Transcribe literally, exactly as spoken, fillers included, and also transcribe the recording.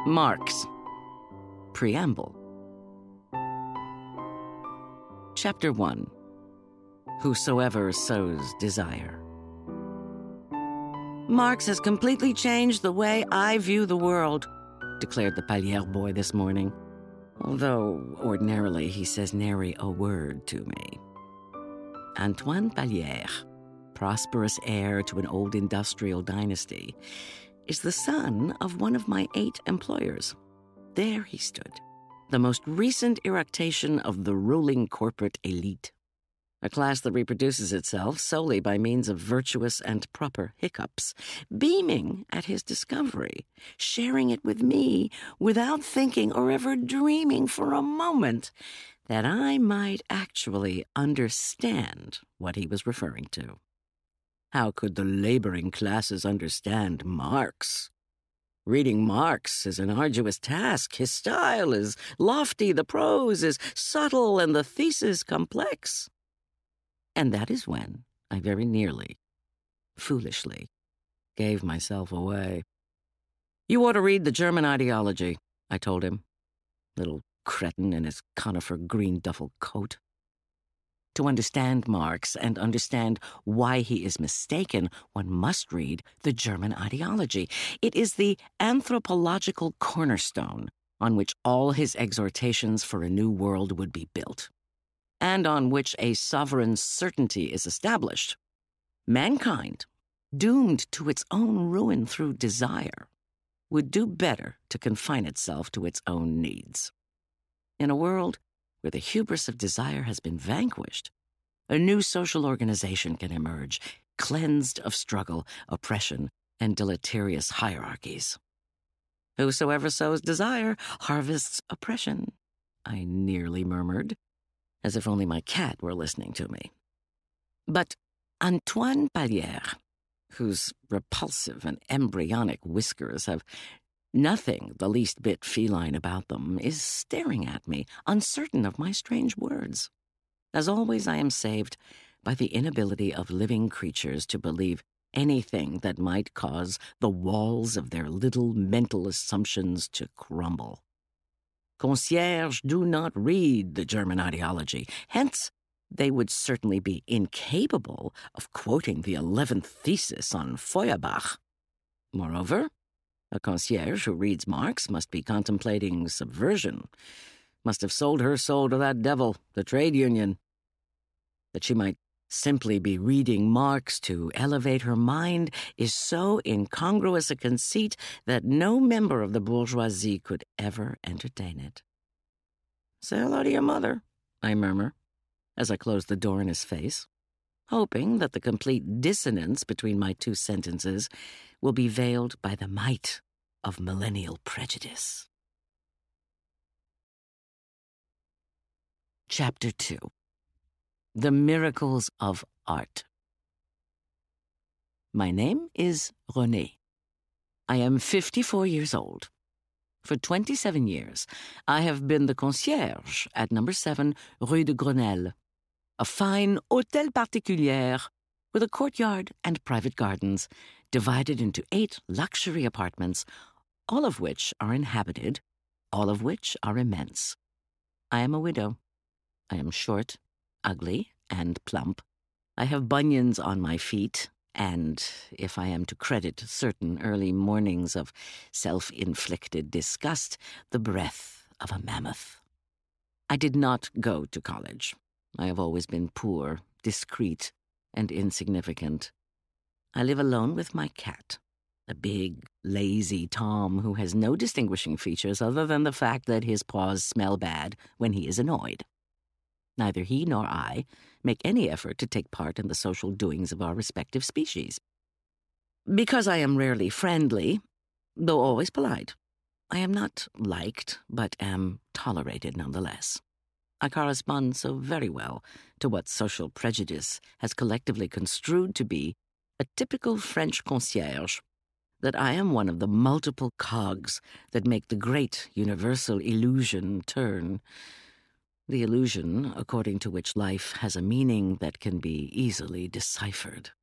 Marx. Preamble. Chapter one. Whosoever sows desire. Marx has completely changed the way I view the world, declared the Palière boy this morning, although ordinarily he says nary a word to me. Antoine Palière, prosperous heir to an old industrial dynasty, is the son of one of my eight employers. There he stood, the most recent eructation of the ruling corporate elite, a class that reproduces itself solely by means of virtuous and proper hiccups, beaming at his discovery, sharing it with me without thinking or ever dreaming for a moment that I might actually understand what he was referring to. How could the laboring classes understand Marx? Reading Marx is an arduous task. His style is lofty, the prose is subtle, and the thesis complex. And that is when I very nearly, foolishly, gave myself away. You ought to read the German ideology, I told him. Little cretin in his conifer green duffel coat. To understand Marx and understand why he is mistaken, one must read the German ideology. It is the anthropological cornerstone on which all his exhortations for a new world would be built, and on which a sovereign certainty is established. Mankind, doomed to its own ruin through desire, would do better to confine itself to its own needs. In a world where the hubris of desire has been vanquished, a new social organization can emerge, cleansed of struggle, oppression, and deleterious hierarchies. Whosoever sows desire harvests oppression, I nearly murmured, as if only my cat were listening to me. But Antoine Palière, whose repulsive and embryonic whiskers have nothing the least bit feline about them, is staring at me, uncertain of my strange words. As always, I am saved by the inability of living creatures to believe anything that might cause the walls of their little mental assumptions to crumble. Concierges do not read the German ideology, hence they would certainly be incapable of quoting the eleventh thesis on Feuerbach. Moreover, a concierge who reads Marx must be contemplating subversion, must have sold her soul to that devil, the trade union. That she might simply be reading Marx to elevate her mind is so incongruous a conceit that no member of the bourgeoisie could ever entertain it. "Say hello to your mother," I murmur, as I close the door in his face, hoping that the complete dissonance between my two sentences will be veiled by the might of millennial prejudice. Chapter two. The Miracles of Art. My name is René. I am fifty-four years old. For twenty-seven years, I have been the concierge at number seven Rue de Grenelle, a fine hôtel particulier with a courtyard and private gardens divided into eight luxury apartments, all of which are inhabited, all of which are immense. I am a widow. I am short, ugly, and plump. I have bunions on my feet, and, if I am to credit certain early mornings of self-inflicted disgust, the breath of a mammoth. I did not go to college. I have always been poor, discreet, and insignificant. I live alone with my cat, a big, lazy Tom who has no distinguishing features other than the fact that his paws smell bad when he is annoyed. Neither he nor I make any effort to take part in the social doings of our respective species. Because I am rarely friendly, though always polite, I am not liked, but am tolerated nonetheless. I correspond so very well to what social prejudice has collectively construed to be a typical French concierge that I am one of the multiple cogs that make the great universal illusion turn. The illusion according to which life has a meaning that can be easily deciphered.